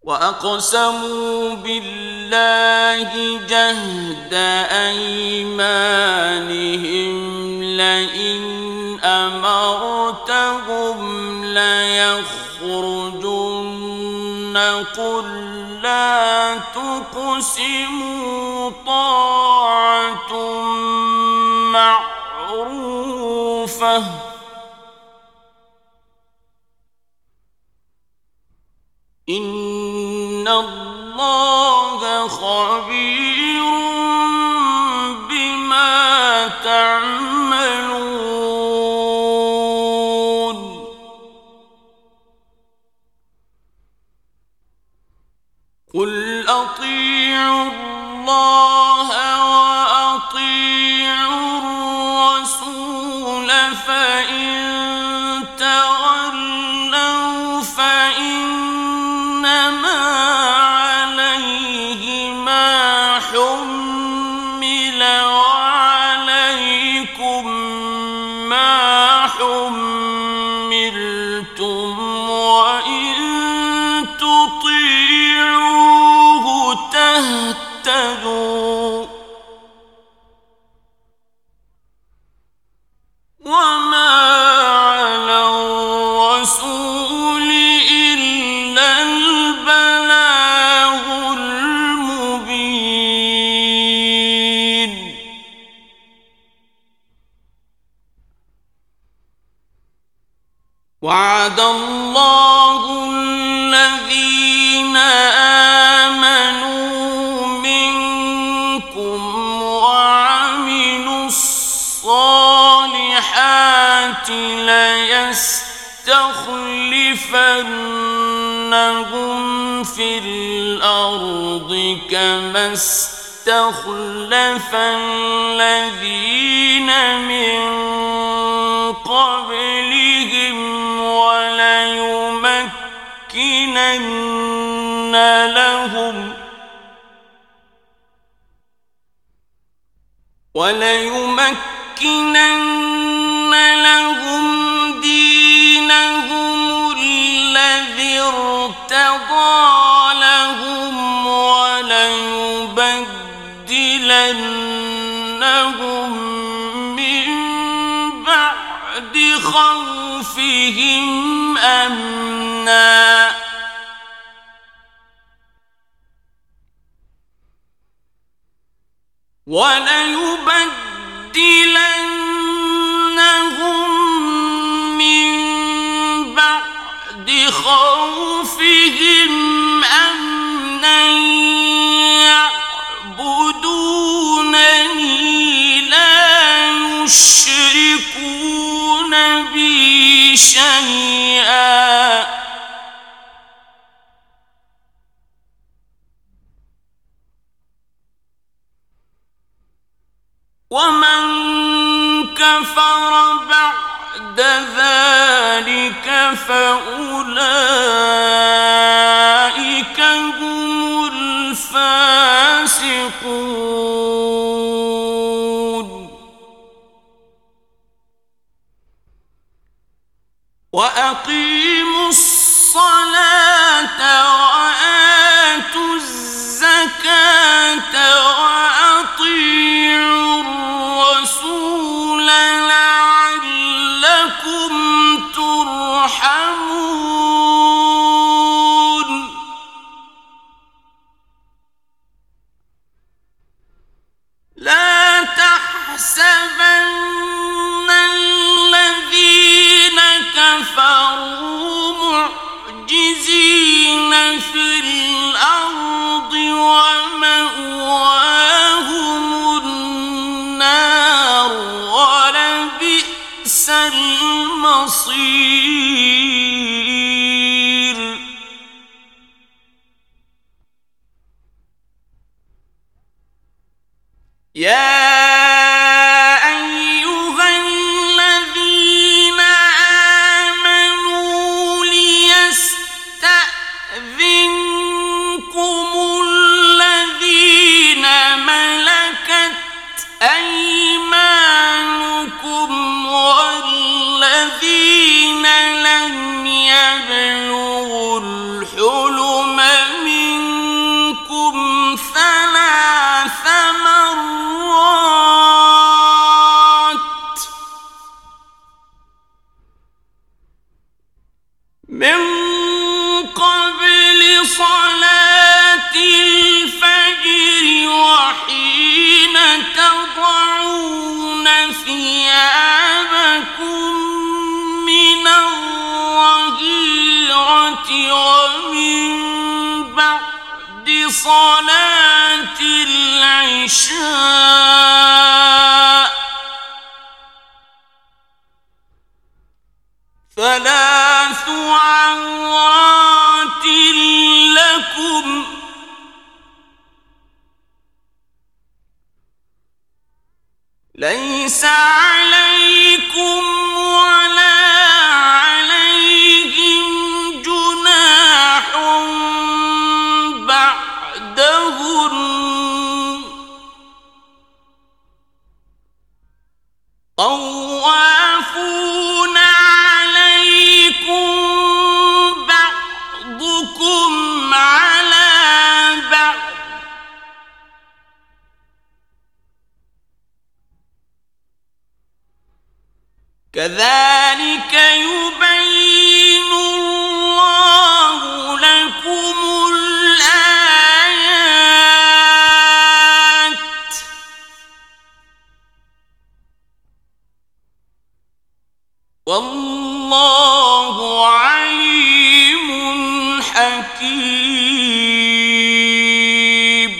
وأقسموا بالله جهد أيمانهم لئن أمرتهم ليخرجن قل لا تقسموا طاعة معروفة إن الله خبير بما تعملون قل أطيعوا الله وأطيعوا الرسول فإن تولوا فإنما عليه ما حمل وعليكم ما حملتم وإن تطيعوه تهتدوا وما على الرسول إلا البلاغ المبين وعد الله الذين آمنوا منكم وعملوا الصالحات ليستخلفنهم في الأرض كما استخلف الذين من قبلهم وليمكنن لهم دينهم الذي ارتضى لهم وليبدلنهم من بعد خوفهم أمنا وليبدلنهم من بعد خوفهم أمنا يعبدونني لا يشركون بي شيئا ومن كفر بعد ذلك فأولئك هم الفاسقون وأقيموا الصلاة وآتوا الزكاة وأطيعوا الرسول لعلكم ترحمون لا تحسبن الذين كفروا معجزين في الأرض ومأواهم النار ولبئس المصير يا أيها الذين آمنوا ليستأذنكم الذين ملكت أيمانكم والذين لم يبلغوا الحلم ومن بعد صلاة العشاء ثلاث عورات لكم ليس عليكم ولا عليهم جناح بعدهن طوافون عليكم بعضكم على بعض كذلك يبين الله لكم الآيات والله عليم حكيم.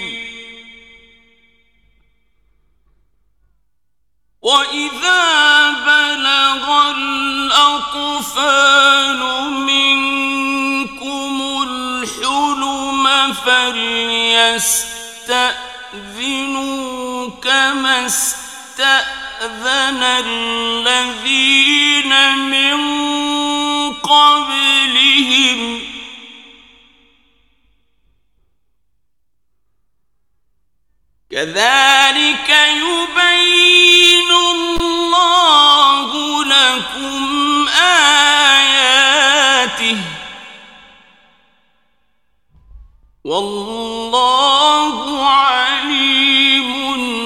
وإذا بلغ الأطفال منكم الحلم فليستأذنوا كما استأذن الذين من قبلهم كذلك يبين الله لكم آياته والله عليم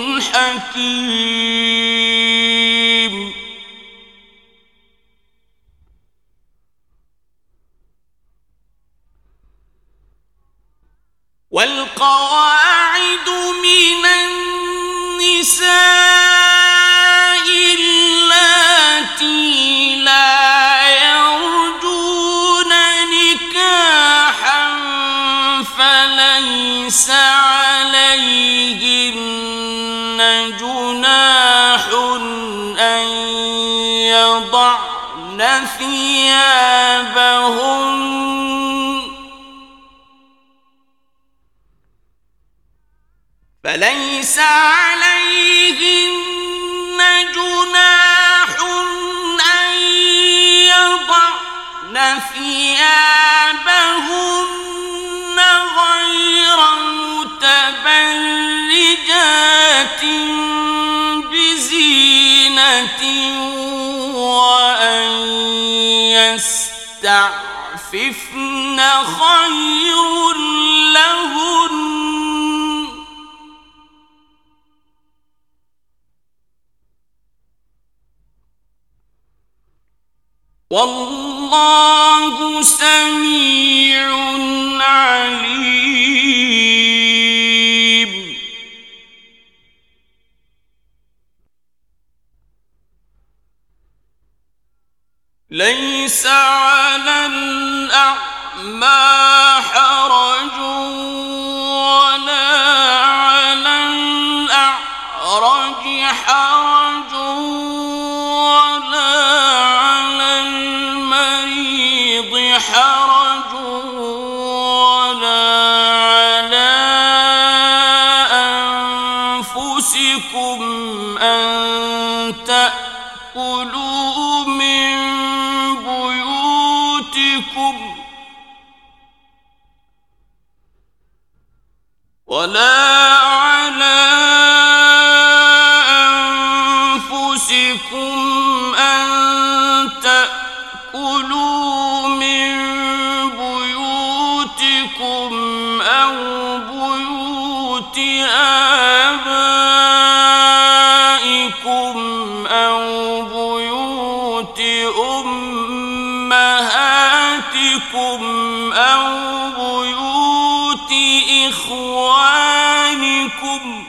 حكيم. والقواعد من النساء اللاتي لا يرجون نكاحا فليس عليهن جناح أن يضعن فليس عليهن جناح أن يضعن ثيابهن غير متبرجات بزينة وأن يستعففن خير لهن والله سميع عليم. ليس على الأعمى حرج ولا على الأعرج حرج ولا على المريض حرج ولا على أنفسكم أن تأكلوا من بيوتكم ولا على أنفسكم أن تأكلوا من بيوتكم أو بيوت آبائكم أو بيوت أمهاتكم أو بيوت إخوانكم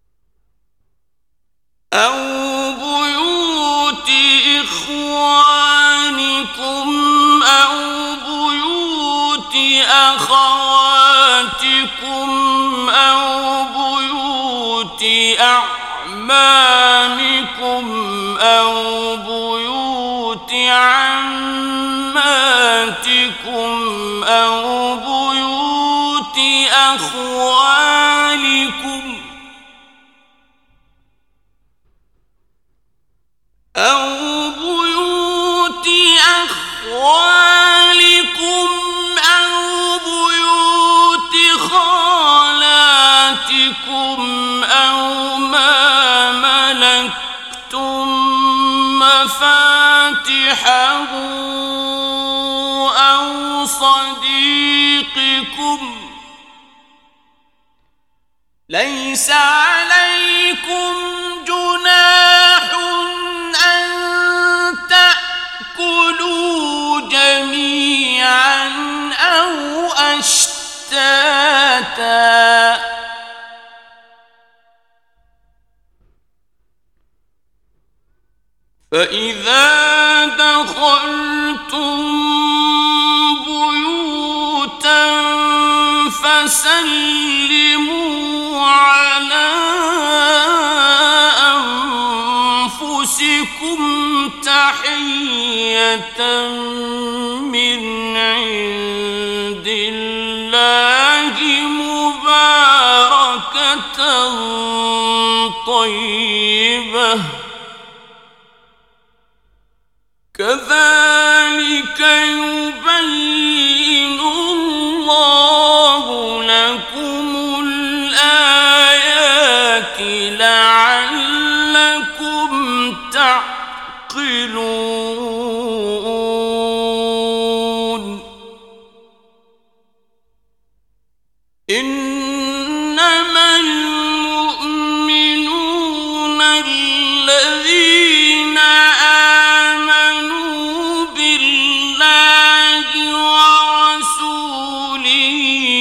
أو بيوت إخوانكم أعمامكم أو بيوت عماتكم أو بيوت أخوالكم أو بيوت خالاتكم أو ما ملكتم مفاتحه أو صديقكم ليس عليكم جناح أن تأكلوا جميعا أو أشتاتا فإذا دخلتم بيوتا فسلموا على أنفسكم تحية من عند الله مباركة طيبة كذلك يبين الله لكم الآيات لعلكم تعقلون إنما المؤمنون الذين آمنوا بالله ورسوله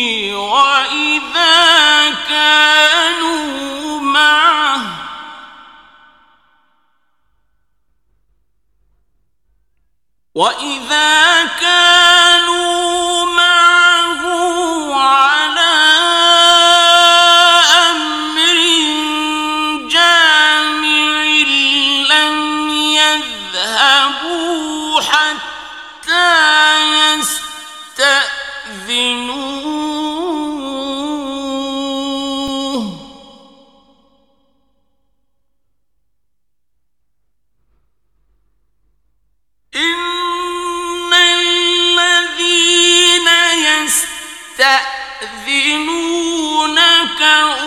وإذا كانوا معه على أمر جامع لم يذهبوا حتى يستأذنوه إن الذين يستأذنونك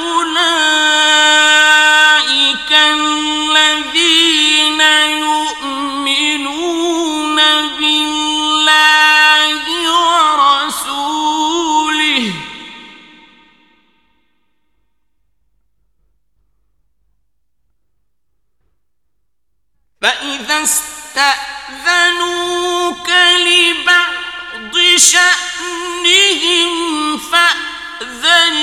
أولئك الذين يؤمنون بالله ورسوله فإذا استأذنوك لبعض شأنهم فأذن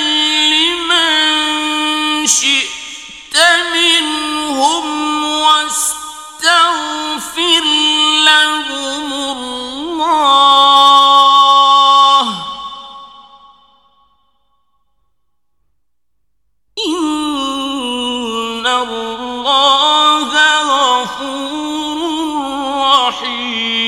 لمن شئت منهم واستغفر لهم الله إن الله غفور رحيم